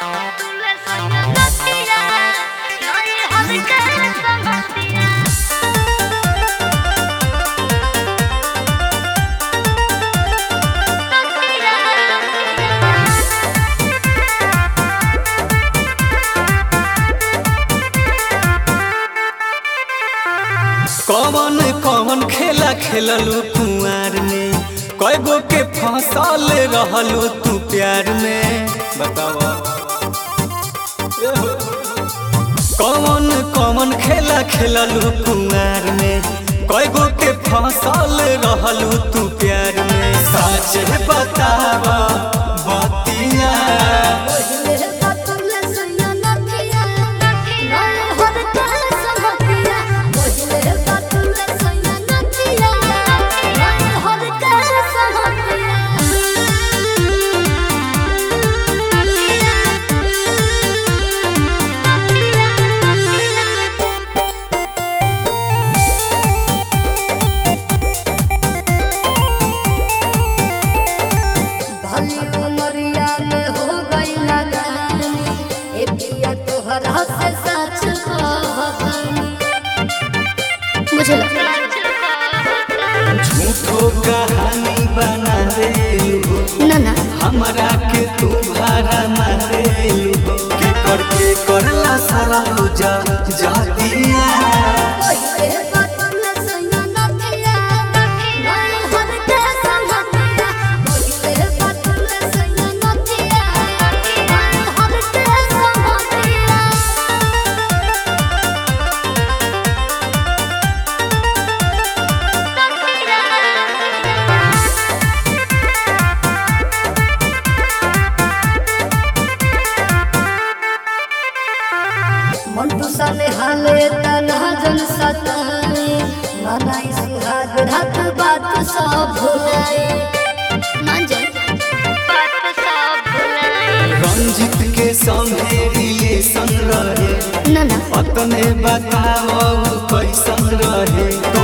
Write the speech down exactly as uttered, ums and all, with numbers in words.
कौन कौन खेला खेललू कुआर में, कई गो के फसल रहलू तू प्यार में। बतावा कौन कौन खेला खेललू कुआर में, कई गो के फसल रहलू तू प्यार में। सच बतावा बतिया मुझे झूठो कहानी बना देलू ना ना हमरा के तू भारा मारेलू के करके करला सारा जा जातिया। मंटू साले हाले तना जन सताए, मनाई सुहाग रात बात सब भुलाए। मान जा बात सब भुलाए। रंजित के संगे रिलेशन रहे ना ना अपने बताओ कैसन रहे।